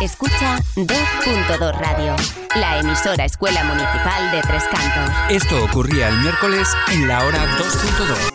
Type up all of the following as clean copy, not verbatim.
Escucha 2.2 Radio, la emisora Escuela Municipal de Tres Cantos. Esto ocurría el miércoles en la hora 2.2.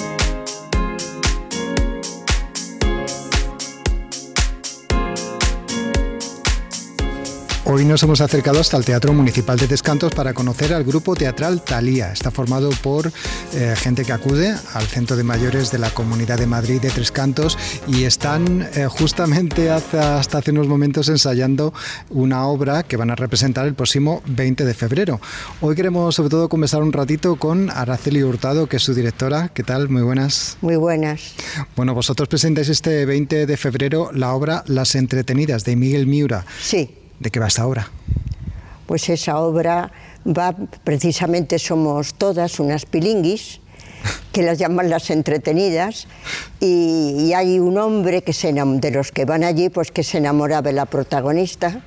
Hoy nos hemos acercado hasta el Teatro Municipal de Tres Cantos para conocer al grupo teatral Thalía. Está formado por gente que acude al Centro de Mayores de la Comunidad de Madrid de Tres Cantos y están justamente hasta hace unos momentos ensayando una obra que van a representar el próximo 20 de febrero. Hoy queremos sobre todo conversar un ratito con Araceli Hurtado, que es su directora. ¿Qué tal? Muy buenas. Muy buenas. Bueno, vosotros presentáis este 20 de febrero la obra Las Entretenidas, de Miguel Miura. Sí. ¿De qué va esta obra? Pues esa obra va, precisamente somos todas unas pilinguis, que las llaman Las Entretenidas, y hay un hombre que de los que van allí, pues que se enamora de la protagonista,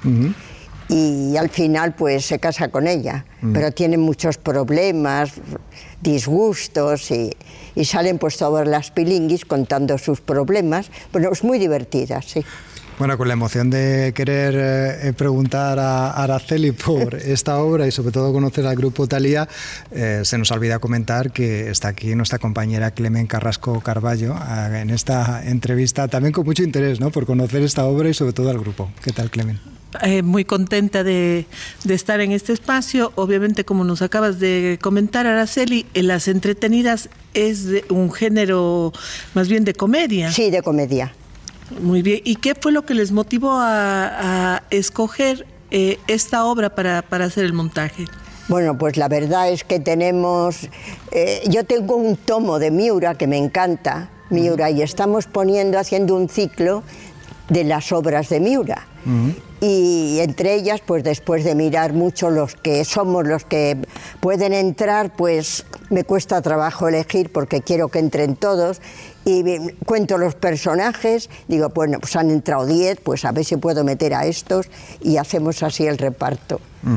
y al final pues se casa con ella, pero tienen muchos problemas, disgustos, y salen pues todas las pilinguis contando sus problemas. Bueno, es muy divertida, sí. Bueno, con la emoción de querer preguntar a Araceli por esta obra y sobre todo conocer al grupo Thalía, se nos olvida comentar que está aquí nuestra compañera Clemen Carrasco Carballo en esta entrevista, también con mucho interés, ¿no?, por conocer esta obra y sobre todo al grupo. ¿Qué tal, Clemen? Muy contenta de estar en este espacio. Obviamente, como nos acabas de comentar, Araceli, Las Entretenidas es de un género más bien de comedia. Sí, de comedia. Muy bien. ¿Y qué fue lo que les motivó a escoger esta obra para hacer el montaje? Bueno, pues la verdad es que tenemos... yo tengo un tomo de Miura que me encanta, Miura, y estamos haciendo un ciclo de las obras de Miura. Y entre ellas, pues después de mirar mucho los que pueden entrar, pues me cuesta trabajo elegir porque quiero que entren todos, y cuento los personajes, digo, bueno, pues han entrado 10, pues a ver si puedo meter a estos, y hacemos así el reparto.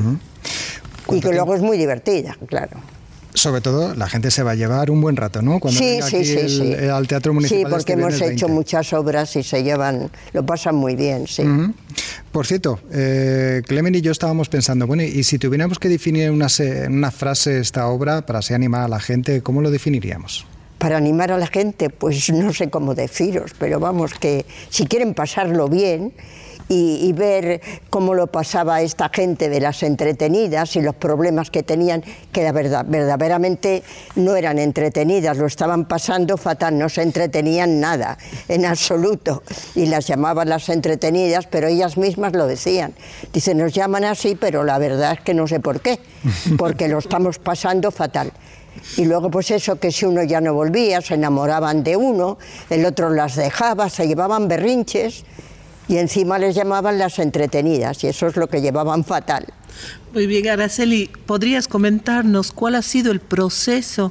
Y que luego es muy divertida, claro. Sobre todo, la gente se va a llevar un buen rato, ¿no? Cuando venga aquí al Teatro Municipal. Sí, porque hemos hecho muchas obras y lo pasan muy bien, sí. Por cierto, Clemen y yo estábamos pensando, bueno, y si tuviéramos que definir en una frase esta obra para así animar a la gente, ¿cómo lo definiríamos? Para animar a la gente, pues no sé cómo deciros, pero vamos, que si quieren pasarlo bien y ver cómo lo pasaba esta gente de Las Entretenidas y los problemas que tenían, que la verdad, verdaderamente no eran entretenidas, lo estaban pasando fatal, no se entretenían nada, en absoluto, y las llamaban Las Entretenidas, pero ellas mismas lo decían. Dicen, nos llaman así, pero la verdad es que no sé por qué, porque lo estamos pasando fatal. Y luego pues eso, que si uno ya no volvía, se enamoraban de uno, el otro las dejaba, se llevaban berrinches, y encima les llamaban Las Entretenidas, y eso es lo que llevaban fatal. Muy bien, Araceli, ¿podrías comentarnos cuál ha sido el proceso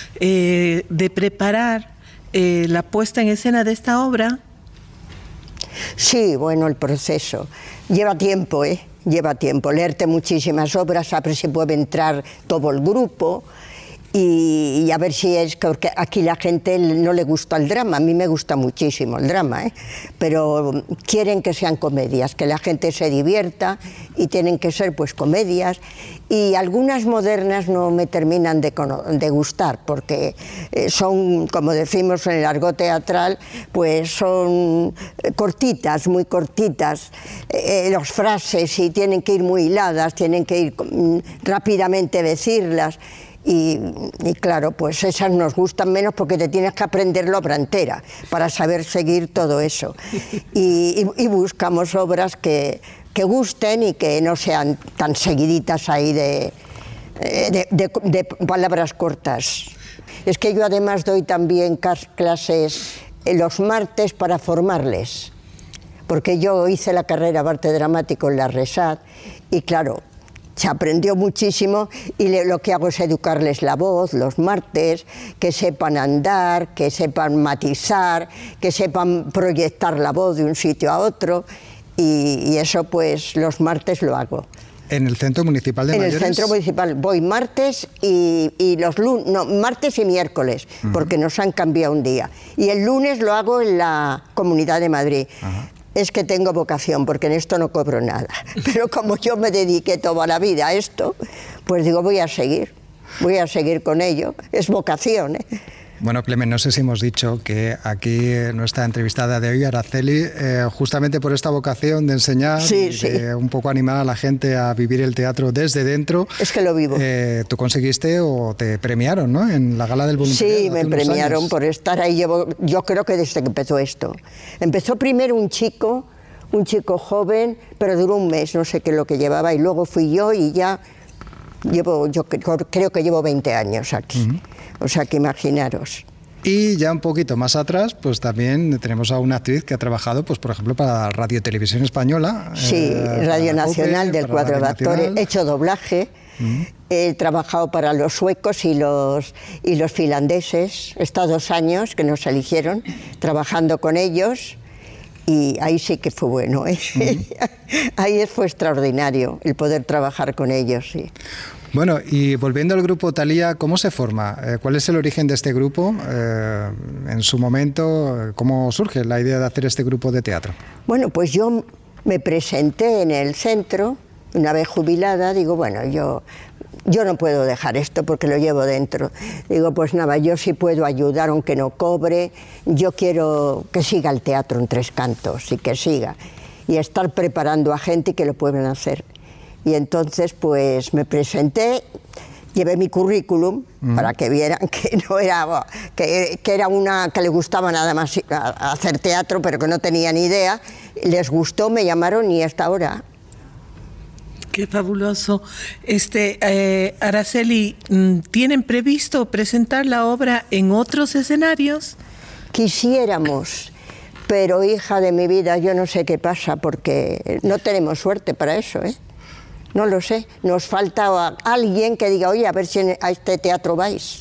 de preparar la puesta en escena de esta obra? Sí, bueno, el proceso lleva tiempo, lleva tiempo, leerte muchísimas obras, a ver si puede entrar todo el grupo, y a ver si es que aquí la gente no le gusta el drama. A mí me gusta muchísimo el drama, pero quieren que sean comedias, que la gente se divierta, y tienen que ser pues comedias, y algunas modernas no me terminan de gustar porque son, como decimos en el argot teatral, pues son cortitas, muy cortitas, las frases, y tienen que ir muy hiladas, tienen que ir rápidamente decirlas. Y claro, pues esas nos gustan menos porque te tienes que aprender la obra entera para saber seguir todo eso. Y buscamos obras que gusten y que no sean tan seguiditas ahí de palabras cortas. Es que yo además doy también clases los martes para formarles, porque yo hice la carrera de arte dramático en la RESAD, y claro, se aprendió muchísimo, y lo que hago es educarles la voz los martes, que sepan andar, que sepan matizar, que sepan proyectar la voz de un sitio a otro, y eso pues los martes lo hago. ¿En el Centro Municipal de Mayores? En el Centro Municipal voy martes y los lunes, no, martes y miércoles, porque nos han cambiado un día. Y el lunes lo hago en la Comunidad de Madrid. es que tengo vocación, porque en esto no cobro nada. Pero como yo me dediqué toda la vida a esto, pues digo, voy a seguir con ello. Es vocación, ¿eh? Bueno, Clemen, no sé si hemos dicho que aquí nuestra entrevistada de hoy, Araceli, justamente por esta vocación de enseñar, de un poco animar a la gente a vivir el teatro desde dentro. Es que lo vivo. Tú conseguiste o te premiaron, ¿no?, en la Gala del Voluntariado. Sí, me premiaron por estar ahí. Yo creo que desde que empezó esto. Empezó primero un chico joven, pero duró un mes, no sé qué es lo que llevaba, y luego fui yo y ya yo creo que llevo 20 años aquí. O sea que imaginaros. Y ya un poquito más atrás, pues también tenemos a una actriz que ha trabajado, pues por ejemplo, para Radio Televisión Española. Sí, Radio Nacional del Cuadro de Actores. He hecho doblaje. He trabajado para los suecos y los finlandeses. He estado 2 años que nos eligieron trabajando con ellos. Y ahí sí que fue bueno, ¿eh? Ahí fue extraordinario el poder trabajar con ellos, sí. Bueno, y volviendo al grupo Thalía, ¿cómo se forma? ¿Cuál es el origen de este grupo? En su momento, ¿cómo surge la idea de hacer este grupo de teatro? Bueno, pues yo me presenté en el centro, una vez jubilada, digo, bueno, yo no puedo dejar esto porque lo llevo dentro. Digo, pues nada, yo sí puedo ayudar aunque no cobre, yo quiero que siga el teatro en Tres Cantos y que siga. Y estar preparando a gente que lo puedan hacer. Y entonces pues me presenté, llevé mi currículum para que vieran que no era, que era una que le gustaba nada más hacer teatro, pero que no tenía ni idea. Les gustó, me llamaron y hasta ahora. Qué fabuloso. Araceli, ¿tienen previsto presentar la obra en otros escenarios? Quisiéramos, pero hija de mi vida, yo no sé qué pasa, porque no tenemos suerte para eso, ¿eh? No lo sé, nos falta alguien que diga, oye, a ver si a este teatro vais.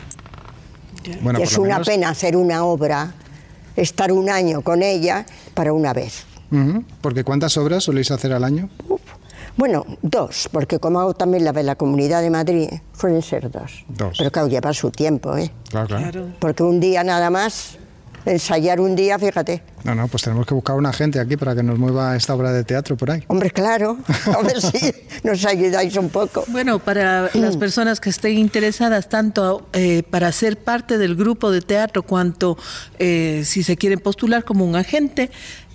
Bueno, es una pena hacer una obra, estar 1 año con ella para una vez. Porque ¿cuántas obras soléis hacer al año? Bueno, 2, porque como hago también la de la Comunidad de Madrid, suelen ser 2. Pero claro, lleva su tiempo, ¿eh? Claro. Porque un día nada más, ensayar un día, fíjate. No, pues tenemos que buscar una gente aquí para que nos mueva esta obra de teatro por ahí. Hombre, claro, a ver si nos ayudáis un poco. Bueno, para las personas que estén interesadas, tanto para ser parte del grupo de teatro, cuanto si se quieren postular como un agente,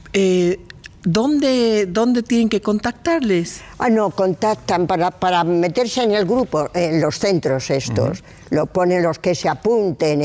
¿dónde tienen que contactarles? No, contactan para meterse en el grupo, en los centros estos. Lo ponen los que se apuntan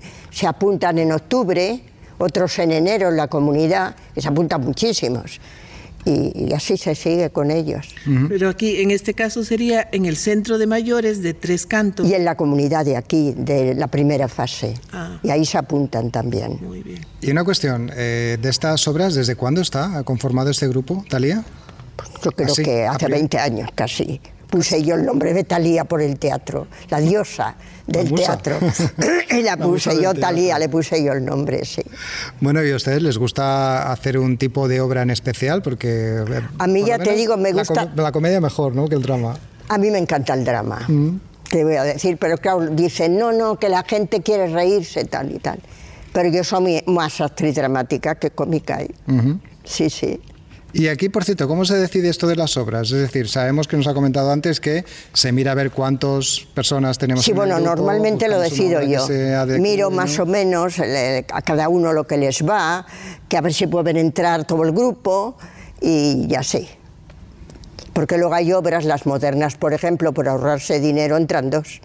en octubre, otros en enero en la comunidad, que se apuntan muchísimos. Y así se sigue con ellos. Pero aquí, en este caso, sería en el Centro de Mayores de Tres Cantos. Y en la comunidad de aquí, de la primera fase. Y ahí se apuntan también. Muy bien. Y una cuestión, de estas obras, ¿desde cuándo está conformado este grupo, Thalía? Pues yo creo que hace 20 años casi. Puse yo el nombre de Thalía por el teatro, la diosa del teatro. Y la puse yo, Thalía, le puse yo el nombre, sí. Bueno, ¿y a ustedes les gusta hacer un tipo de obra en especial? Porque a mí ya te digo, me gusta... La comedia mejor, ¿no?, que el drama. A mí me encanta el drama, te voy a decir, pero claro, dicen, no, que la gente quiere reírse, tal y tal. Pero yo soy más actriz dramática que cómica. Sí. Y aquí, por cierto, ¿cómo se decide esto de las obras? Es decir, sabemos que nos ha comentado antes que se mira a ver cuántas personas tenemos en el grupo. Sí, bueno, normalmente lo decido yo. Miro más o menos a cada uno lo que les va, que a ver si pueden entrar todo el grupo y ya sé. Porque luego hay obras, las modernas, por ejemplo, por ahorrarse dinero entran 2.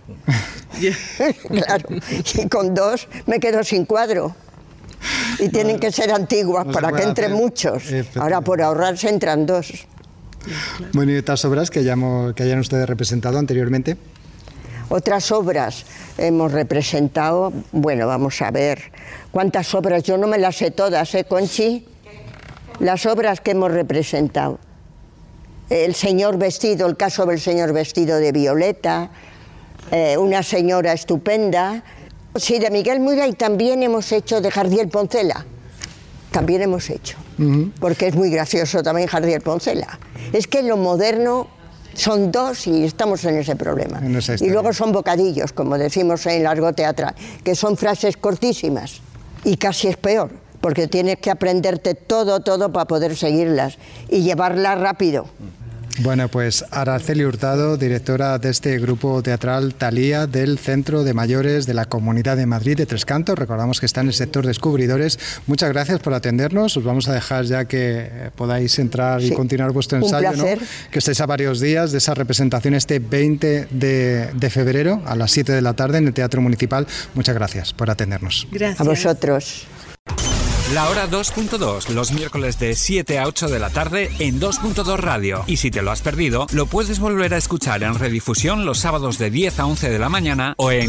Claro, y con 2 me quedo sin cuadro. Y tienen que ser antiguas para que entren muchos. Ahora por ahorrarse entran 2. Bueno, ¿y otras obras que hayan ustedes representado anteriormente? Otras obras hemos representado, bueno, vamos a ver, ¿cuántas obras? Yo no me las sé todas, Conchi? Las obras que hemos representado. El señor vestido, el caso del señor vestido de Violeta, una señora estupenda. Sí, de Miguel Muira, y también hemos hecho de Jardiel Poncela. También hemos hecho. Porque es muy gracioso también Jardiel Poncela. Es que lo moderno son 2 y estamos en ese problema. Y luego son bocadillos, como decimos en el argot teatral, que son frases cortísimas. Y casi es peor, porque tienes que aprenderte todo para poder seguirlas y llevarlas rápido. Bueno, pues Araceli Hurtado, directora de este grupo teatral Thalía del Centro de Mayores de la Comunidad de Madrid de Tres Cantos. Recordamos que está en el sector Descubridores. Muchas gracias por atendernos. Os vamos a dejar ya que podáis entrar y continuar vuestro ensayo, ¿no? Que estáis a varios días de esa representación este 20 de febrero a las 7 de la tarde en el Teatro Municipal. Muchas gracias por atendernos. Gracias. A vosotros. La hora 2.2, los miércoles de 7 a 8 de la tarde en 2.2 Radio. Y si te lo has perdido, lo puedes volver a escuchar en redifusión los sábados de 10 a 11 de la mañana o en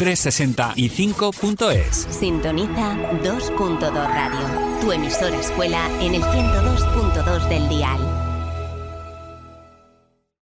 365.es. Sintoniza 2.2 Radio, tu emisora escuela en el 102.2 del dial.